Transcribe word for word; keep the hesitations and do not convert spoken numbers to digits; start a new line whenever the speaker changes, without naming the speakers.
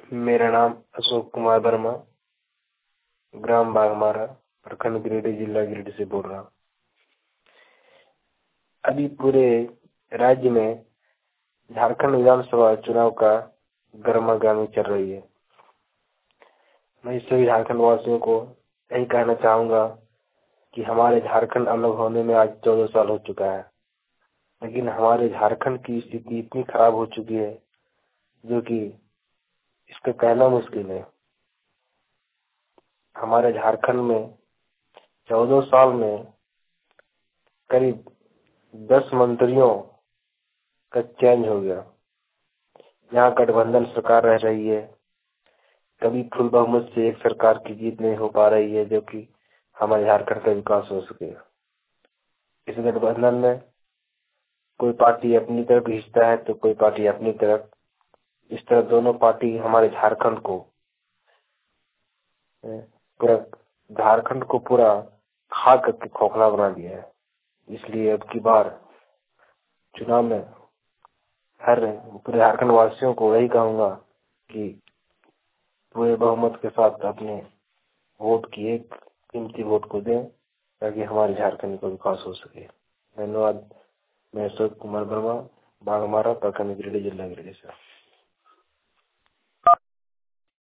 मेरा नाम अशोक कुमार वर्मा, ग्राम बाघमारा, प्रखंड गिरिडीह, जिला गिरिडीह से बोल रहा हूँ। अभी पूरे राज्य में झारखंड विधानसभा चुनाव का गर्मागर्मी चल रही है। मैं सभी झारखंड वासियों को यही कहना चाहूंगा कि हमारे झारखंड अलग होने में आज चौदह साल हो चुका है, लेकिन हमारे झारखंड की स्थिति इतनी खराब हो चुकी है जो कि इसका कहना मुश्किल है। हमारे झारखंड में चौदह साल में करीब दस मंत्रियों का चेंज हो गया। यहाँ गठबंधन सरकार रह रही है, कभी फुल बहुमत से एक सरकार की जीत नहीं हो पा रही है जो कि हमारे झारखंड का विकास हो सके। इस गठबंधन में कोई पार्टी अपनी तरफ खींचता है तो कोई पार्टी अपनी तरफ, इस तरह दोनों पार्टी हमारे झारखंड को पूरा झारखंड को पूरा खा करके खोखला बना दिया है। इसलिए अब की बार चुनाव में हर पूरे झारखंड वासियों को यही कहूंगा कि पूरे बहुमत के साथ अपने वोट की एक कीमती वोट को दें ताकि हमारे झारखंड का विकास हो सके। धन्यवाद। मैं अशोक कुमार वर्मा, बाघमारा, प्रखंड गिरिडीह, जिला गिरिडीह से।